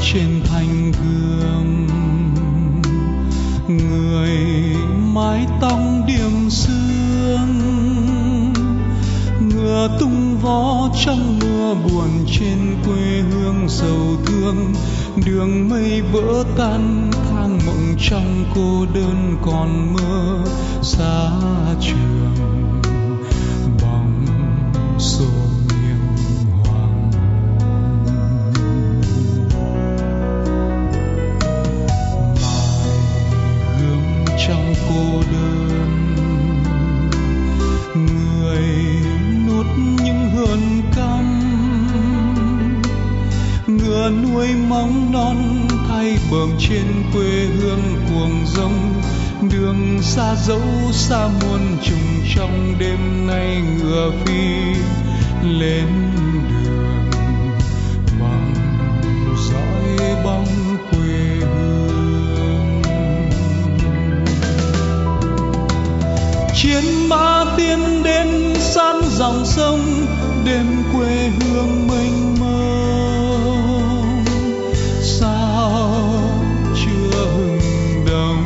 trên thanh gương, người mái tóc điểm sương, ngựa tung vó trong mưa buồn trên quê hương sầu thương. Đường mây vỡ tan thang mộng trong cô đơn còn mơ xa trường, bóng xô nghiêng hoàng mài gương trong cô đơn, người nuốt những hờn căm. Ngựa nuôi móng non thay bờm trên quê hương cuồng rông. Đường xa dẫu xa muôn trùng trong đêm nay ngựa phi lên đường bằng dõi bóng quê hương. Chiến mã tiến đến san dòng sông, đêm quê hương mênh mông. Sao chưa hừng đông,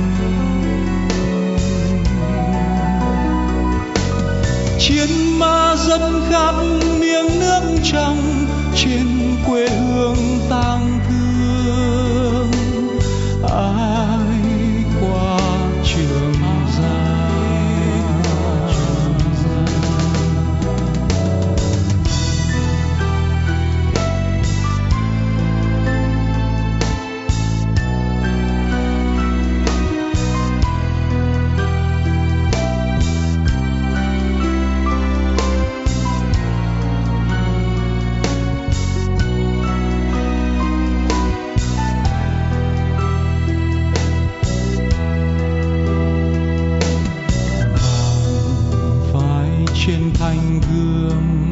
chiến mã dẫn khát miếng nước trong trên quê hương tang thương. Ai qua Trường Giang, trên thanh gương,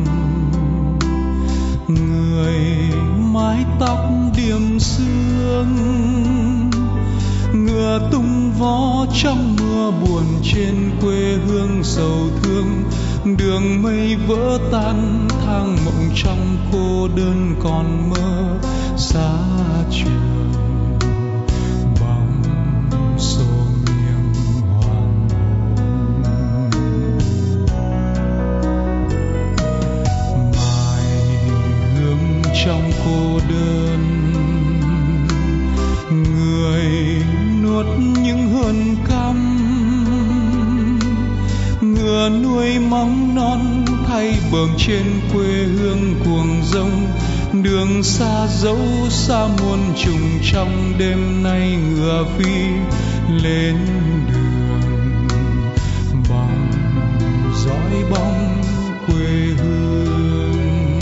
người mái tóc điểm sương, ngựa tung vó trong mưa buồn trên quê hương sầu thương. Đường mây vỡ tan thang mộng trong cô đơn còn mơ xa trường, bóng xô nghiêng hoàng trong cô đơn. Người nuốt những hờn căm, ngựa nuôi móng non thay bờm trên quê hương cuồng rông. Đường xa dẫu xa muôn trùng trong đêm nay ngựa phi lên đường bằng dõi bóng quê hương.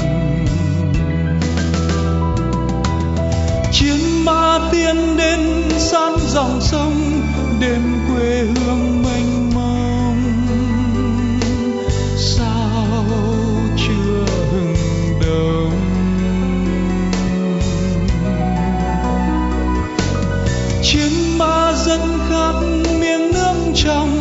Chiến mã tiến đến san dòng sông, đêm quê hương mênh mông. Sao chưa hừng đông, chiến mã dẫn khát miếng nước trong